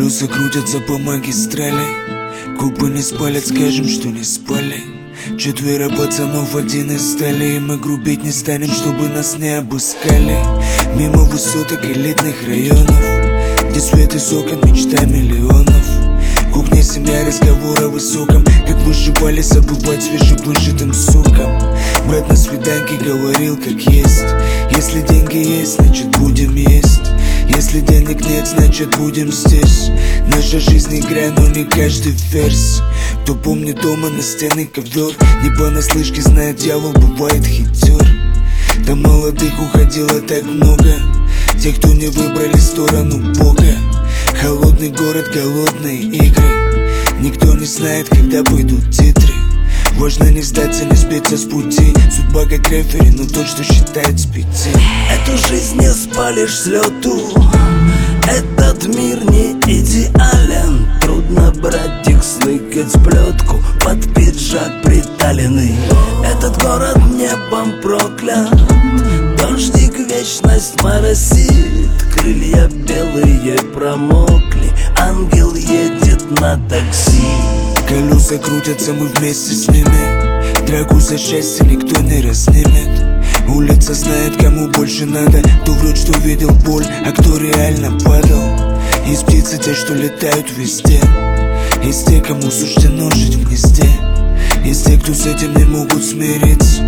Колеса крутятся по магистрали, кубы не спалят, скажем, что не спали. Четверо пацанов, один из стали, и мы грубить не станем, чтобы нас не обыскали. Мимо высоток элитных районов, где свет из окон, мечта миллионов. Кухня, семья, разговор о высоком, как выживали, забывать свежевыжатым соком. Брат на свиданке говорил, как есть: если деньги есть, значит будем есть. Если денег нет, значит будем здесь. Наша жизнь игра, но не каждый верс. Кто помнит дома настенный ковер, не понаслышке знает, дьявол бывает хитер. До молодых уходило так много, тех, кто не выбрали сторону Бога. Холодный город, голодные игры, никто не знает, когда пойдут титры. Важно не сдаться, не сбиться с пути. Судьба как рефери, но тот, что считает с 5. Эту жизнь не спалишь с лету, этот мир не идеален. Трудно, братик, сныкать плетку под пиджак приталенный. Этот город небом проклят, дождик вечность моросит. Крылья белые промокли, ангел едет на такси. Колеса крутятся, мы вместе с ними. Драку за счастье никто не разнимет. Улица знает, кому больше надо. Кто врет, что видел боль, а кто реально падал. Есть птицы, те, что летают везде. Есть те, кому суждено жить в гнезде. Есть те, кто с этим не могут смириться.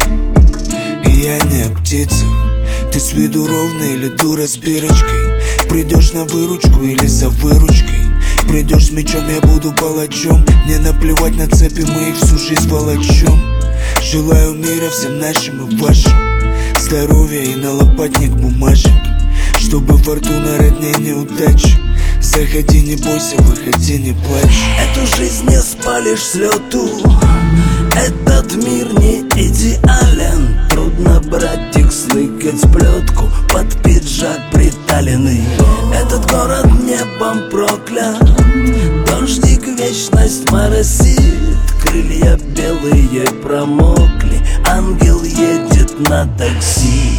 И я не о птицах. Ты с виду ровный или дура с бирочкой? Придешь на выручку или за выручкой? Придешь с мечом, я буду палачом. Мне наплевать на цепи, мы их всю жизнь волочем. Желаю мира всем нашим и вашим, здоровья и на лопатник бумажек, чтобы фортуна роднее неудач. Заходи, не бойся, выходи, не плачь. Эту жизнь не спалишь с лету, этот мир не идеален. Трудно, братик, сныкать плетку под пиджак приталенный. Этот город небом проклят, дождик вечность моросит. Крылья белые промокли, ангел едет на такси.